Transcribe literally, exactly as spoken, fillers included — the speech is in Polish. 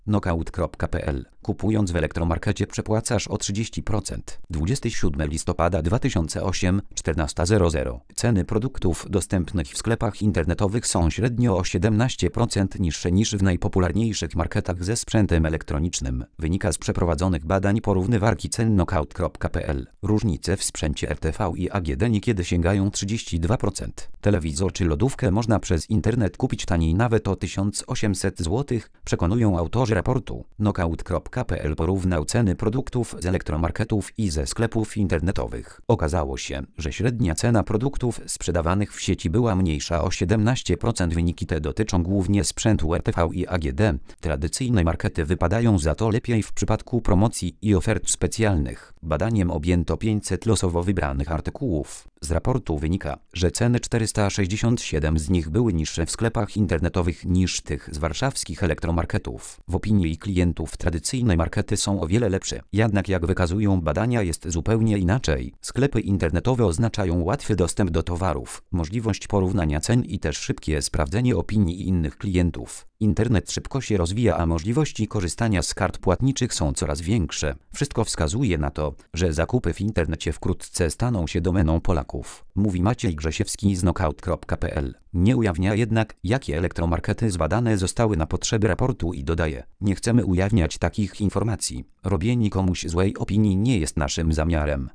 Knockout kropka pe el. Kupując w Elektromarkecie przepłacasz o trzydzieści procent. dwudziestego siódmego listopada dwa tysiące ósmego, czternasta zero zero. Ceny produktów dostępnych w sklepach internetowych są średnio o siedemnaście procent niższe niż w najpopularniejszych marketach ze sprzętem elektronicznym. Wynika z przeprowadzonych badań porównywarki cen Knockout kropka pe el. Różnice w sprzęcie er te ve i a gie de niekiedy sięgają trzydzieści dwa procent. Telewizor czy lodówkę można przez internet kupić taniej nawet o tysiąc osiemset złotych, przekonują autorzy raportu. Knockout kropka pe el porównał ceny produktów z elektromarketów i ze sklepów internetowych. Okazało się, że średnia cena produktów sprzedawanych w sieci była mniejsza o siedemnaście procent. Wyniki te dotyczą głównie sprzętu er te ve i a gie de. Tradycyjne markety wypadają za to lepiej w przypadku promocji i ofert specjalnych. Badaniem objęto pięćset losowo wybranych artykułów. Z raportu wynika, że ceny czterysta sześćdziesiąt siedem z nich były niższe w sklepach internetowych niż tych z warszawskich elektromarketów. W opinii klientów tradycyjne markety są o wiele lepsze. Jednak jak wykazują badania, jest zupełnie inaczej. Sklepy internetowe oznaczają łatwy dostęp do towarów, możliwość porównania cen i też szybkie sprawdzenie opinii innych klientów. Internet szybko się rozwija, a możliwości korzystania z kart płatniczych są coraz większe. Wszystko wskazuje na to, że zakupy w internecie wkrótce staną się domeną Polaków, mówi Maciej Grzesiewski z Knockout kropka pe el. Nie ujawnia jednak, jakie elektromarkety zbadane zostały na potrzeby raportu i dodaje: nie chcemy ujawniać takich informacji. Robienie komuś złej opinii nie jest naszym zamiarem.